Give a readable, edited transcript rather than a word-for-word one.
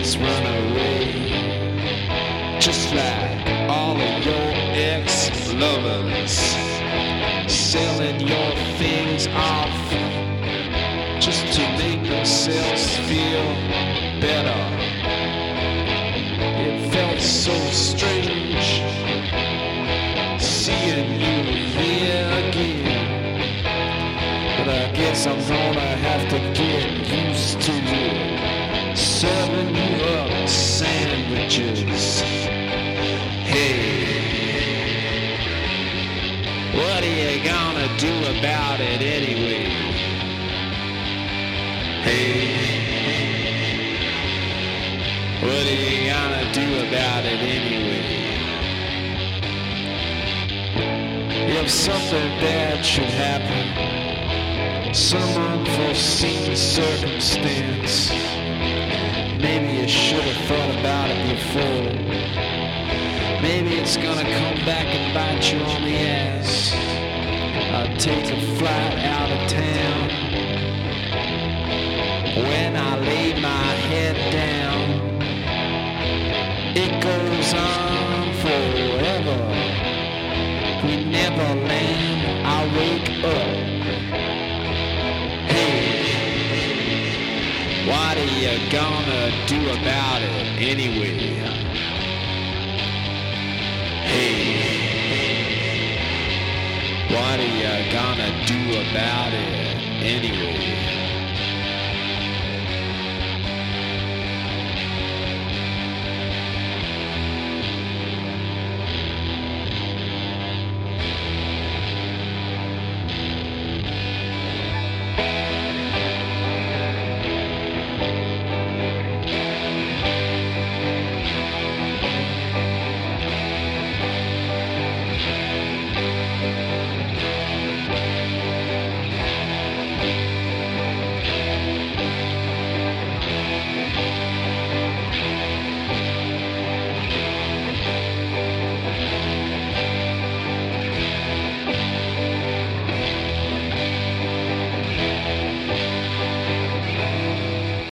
always run away, just like all of your ex-lovers, selling your things off just to make themselves feel better. It felt so strange seeing you here again, but I guess I'm gonna have to get used to you serving you up sandwiches. Hey, what are you gonna do about it anyway? Hey, what are you gonna do about it anyway? If something bad should happen, some unforeseen circumstance, maybe you should have thought about it before. Maybe it's gonna come back and bite you on the ass. I'll take a flight out of town. When I lay my head down, it goes on forever. We never land, I wake up. Hey, what are you gonna do about it anyway? Hey, what are you gonna do about it anyway?